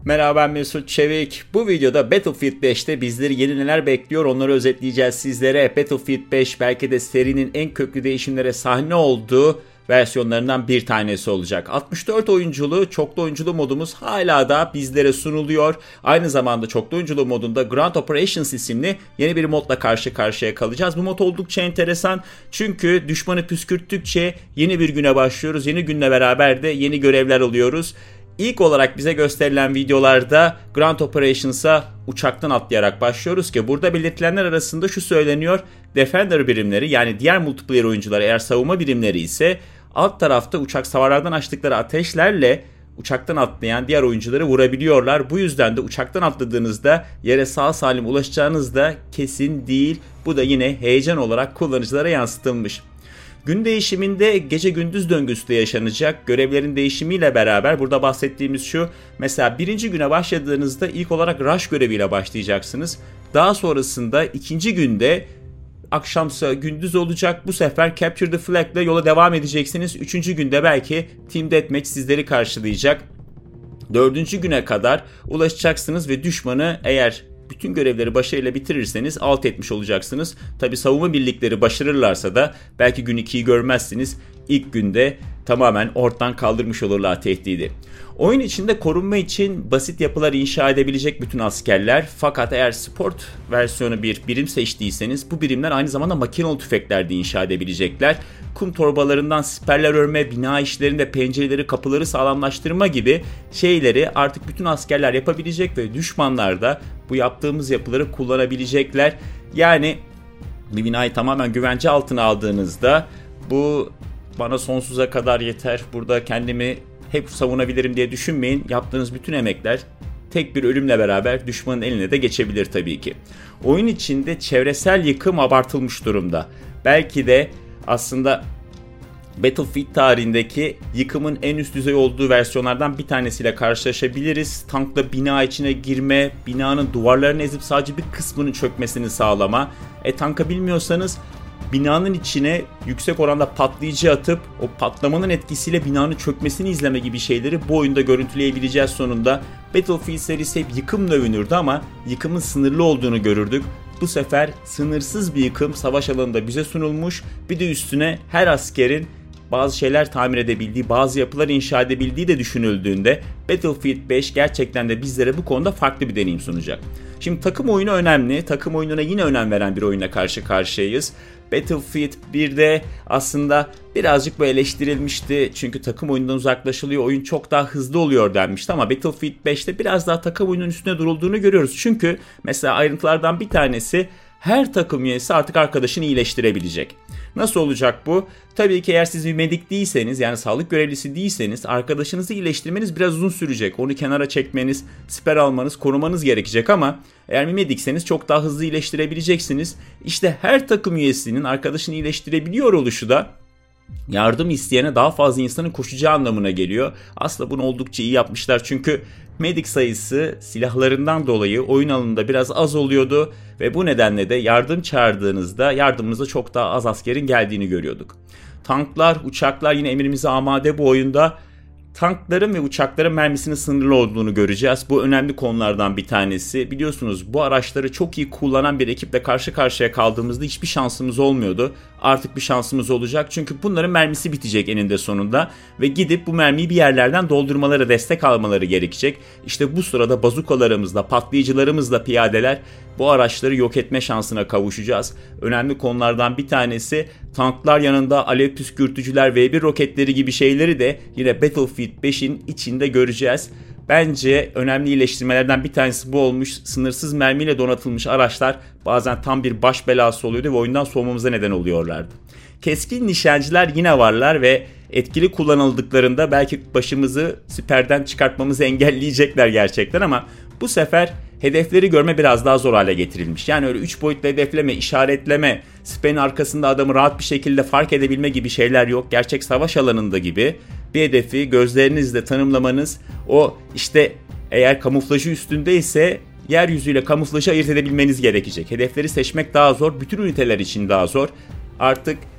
Merhaba, ben Mesut Çevik. Bu videoda Battlefield 5'te bizleri yeni neler bekliyor onları özetleyeceğiz sizlere. Battlefield 5 belki de serinin en köklü değişimlere sahne olduğu versiyonlarından bir tanesi olacak. 64 oyunculu çoklu oyunculu modumuz hala da bizlere sunuluyor. Aynı zamanda çoklu oyunculu modunda Ground Operations isimli yeni bir modla karşı karşıya kalacağız. Bu mod oldukça enteresan çünkü düşmanı püskürttükçe yeni bir güne başlıyoruz. Yeni günle beraber de yeni görevler alıyoruz. İlk olarak bize gösterilen videolarda Ground Operations'a uçaktan atlayarak başlıyoruz ki burada belirtilenler arasında şu söyleniyor. Defender birimleri, yani diğer multiplayer oyuncular eğer savunma birimleri ise alt tarafta uçak savarlardan açtıkları ateşlerle uçaktan atlayan diğer oyuncuları vurabiliyorlar. Bu yüzden de uçaktan atladığınızda yere sağ salim ulaşacağınız da kesin değil. Bu da yine heyecan olarak kullanıcılara yansıtılmış. Gün değişiminde gece gündüz döngüsü de yaşanacak. Görevlerin değişimiyle beraber burada bahsettiğimiz şu. Mesela birinci güne başladığınızda ilk olarak rush göreviyle başlayacaksınız. Daha sonrasında ikinci günde akşamsa gündüz olacak. Bu sefer Capture the Flag ile yola devam edeceksiniz. Üçüncü günde belki Team Deathmatch sizleri karşılayacak. Dördüncü güne kadar ulaşacaksınız ve düşmanı eğer bütün görevleri başarıyla bitirirseniz alt etmiş olacaksınız. Tabi savunma birlikleri başarırlarsa da belki gün 2'yi görmezsiniz. İlk günde tamamen ortadan kaldırmış olurlar tehdidi. Oyun içinde korunma için basit yapılar inşa edebilecek bütün askerler. Fakat eğer sport versiyonu bir birim seçtiyseniz bu birimler aynı zamanda makinalı tüfekler de inşa edebilecekler. Kum torbalarından siperler örme, bina işlerinde pencereleri, kapıları sağlamlaştırma gibi şeyleri artık bütün askerler yapabilecek ve düşmanlar da bu yaptığımız yapıları kullanabilecekler. Yani bir binayı tamamen güvence altına aldığınızda bu bana sonsuza kadar yeter, burada kendimi hep savunabilirim diye düşünmeyin. Yaptığınız bütün emekler tek bir ölümle beraber düşmanın eline de geçebilir tabii ki. Oyun içinde çevresel yıkım abartılmış durumda. Belki de aslında Battlefield tarihindeki yıkımın en üst düzey olduğu versiyonlardan bir tanesiyle karşılaşabiliriz. Tankla bina içine girme, binanın duvarlarını ezip sadece bir kısmının çökmesini sağlama. Tanka bilmiyorsanız binanın içine yüksek oranda patlayıcı atıp o patlamanın etkisiyle binanın çökmesini izleme gibi şeyleri bu oyunda görüntüleyebileceğiz sonunda. Battlefield serisi hep yıkımla övünürdü ama yıkımın sınırlı olduğunu görürdük. Bu sefer sınırsız bir yıkım savaş alanında bize sunulmuş. Bir de üstüne her askerin bazı şeyler tamir edebildiği, bazı yapılar inşa edebildiği de düşünüldüğünde Battlefield 5 gerçekten de bizlere bu konuda farklı bir deneyim sunacak. Şimdi takım oyunu önemli. Takım oyununa yine önem veren bir oyunla karşı karşıyayız. Battlefield 1'de aslında birazcık bu eleştirilmişti. Çünkü takım oyundan uzaklaşılıyor, oyun çok daha hızlı oluyor denmişti. Ama Battlefield 5'te biraz daha takım oyunun üstüne durulduğunu görüyoruz. Çünkü mesela ayrıntılardan bir tanesi her takım üyesi artık arkadaşını iyileştirebilecek. Nasıl olacak bu? Tabii ki eğer siz bir medik değilseniz, yani sağlık görevlisi değilseniz arkadaşınızı iyileştirmeniz biraz uzun sürecek. Onu kenara çekmeniz, siper almanız, korumanız gerekecek ama eğer bir medikseniz çok daha hızlı iyileştirebileceksiniz. İşte her takım üyesinin arkadaşını iyileştirebiliyor oluşu da yardım isteyene daha fazla insanın koşacağı anlamına geliyor. Aslında bunu oldukça iyi yapmışlar çünkü medik sayısı silahlarından dolayı oyun alanında biraz az oluyordu ve bu nedenle de yardım çağırdığınızda yardımınıza çok daha az askerin geldiğini görüyorduk. Tanklar, uçaklar yine emrimize amade bu oyunda. Tankların ve uçakların mermisinin sınırlı olduğunu göreceğiz. Bu önemli konulardan bir tanesi. Biliyorsunuz bu araçları çok iyi kullanan bir ekiple karşı karşıya kaldığımızda hiçbir şansımız olmuyordu. Artık bir şansımız olacak çünkü bunların mermisi bitecek eninde sonunda ve gidip bu mermiyi bir yerlerden doldurmaları, destek almaları gerekecek. İşte bu sırada bazukalarımızla, patlayıcılarımızla piyadeler bu araçları yok etme şansına kavuşacağız. Önemli konulardan bir tanesi tanklar yanında alev püskürtücüler, V1 roketleri gibi şeyleri de yine Battlefield 5'in içinde göreceğiz. Bence önemli iyileştirmelerden bir tanesi bu olmuş. Sınırsız mermiyle donatılmış araçlar bazen tam bir baş belası oluyordu ve oyundan soğumamıza neden oluyorlardı. Keskin nişancılar yine varlar ve etkili kullanıldıklarında belki başımızı siperden çıkartmamızı engelleyecekler gerçekten ama bu sefer hedefleri görme biraz daha zor hale getirilmiş. Yani öyle 3 boyutlu hedefleme, işaretleme, siperin arkasında adamı rahat bir şekilde fark edebilme gibi şeyler yok. Gerçek savaş alanında gibi bir hedefi gözlerinizle tanımlamanız, o işte eğer kamuflajı üstündeyse yeryüzüyle kamuflajı ayırt edebilmeniz gerekecek. Hedefleri seçmek daha zor, bütün üniteler için daha zor. Artık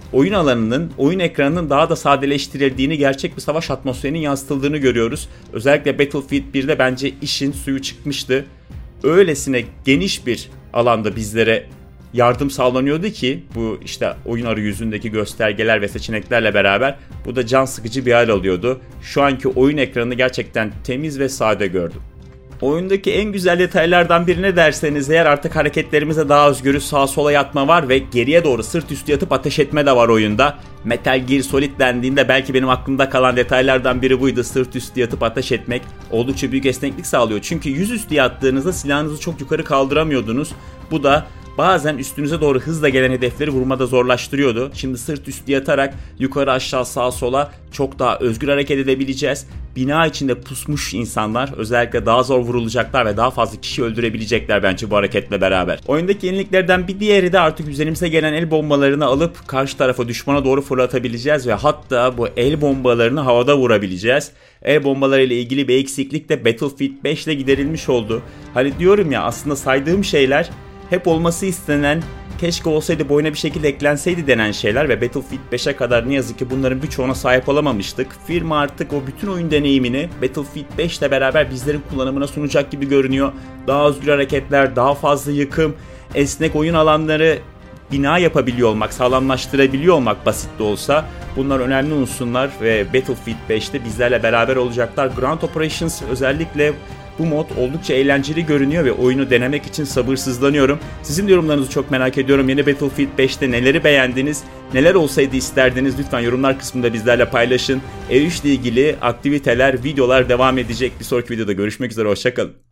oyun alanının, oyun ekranının daha da sadeleştirildiğini, gerçek bir savaş atmosferinin yansıtıldığını görüyoruz. Özellikle Battlefield 1'de bence işin suyu çıkmıştı. Öylesine geniş bir alanda bizlere yardım sağlanıyordu ki bu işte oyun arayüzündeki göstergeler ve seçeneklerle beraber bu da can sıkıcı bir hal alıyordu. Şu anki oyun ekranını gerçekten temiz ve sade gördüm. Oyundaki en güzel detaylardan birine derseniz eğer artık hareketlerimize daha özgürüz, sağa sola yatma var ve geriye doğru sırt üstü yatıp ateş etme de var oyunda. Metal Gear Solid dendiğinde belki benim aklımda kalan detaylardan biri buydu. Sırt üstü yatıp ateş etmek oldukça büyük esneklik sağlıyor. Çünkü yüzüstü yattığınızda silahınızı çok yukarı kaldıramıyordunuz. Bu da bazen üstünüze doğru hızla gelen hedefleri vurmada zorlaştırıyordu. Şimdi sırt üstü yatarak yukarı aşağı sağa sola çok daha özgür hareket edebileceğiz. Bina içinde pusmuş insanlar özellikle daha zor vurulacaklar ve daha fazla kişi öldürebilecekler bence bu hareketle beraber. Oyundaki yeniliklerden bir diğeri de artık üzerimize gelen el bombalarını alıp karşı tarafa, düşmana doğru fırlatabileceğiz ve hatta bu el bombalarını havada vurabileceğiz. El bombaları ile ilgili bir eksiklik de Battlefield 5 ile giderilmiş oldu. Hani diyorum ya, aslında saydığım şeyler hep olması istenen, keşke olsaydı, bu oyuna bir şekilde eklenseydi denen şeyler ve Battlefield 5'e kadar ne yazık ki bunların birçoğuna sahip olamamıştık. Firma artık o bütün oyun deneyimini Battlefield 5 ile beraber bizlerin kullanımına sunacak gibi görünüyor. Daha özgür hareketler, daha fazla yıkım, esnek oyun alanları, bina yapabiliyor olmak, sağlamlaştırabiliyor olmak basit de olsa bunlar önemli unsurlar ve Battlefield 5'te bizlerle beraber olacaklar. Ground Operations özellikle bu mod oldukça eğlenceli görünüyor ve oyunu denemek için sabırsızlanıyorum. Sizin de yorumlarınızı çok merak ediyorum. Yeni Battlefield 5'te neleri beğendiniz, neler olsaydı isterdiniz? Lütfen yorumlar kısmında bizlerle paylaşın. E3 ile ilgili aktiviteler, videolar devam edecek. Bir sonraki videoda görüşmek üzere, hoşça kalın.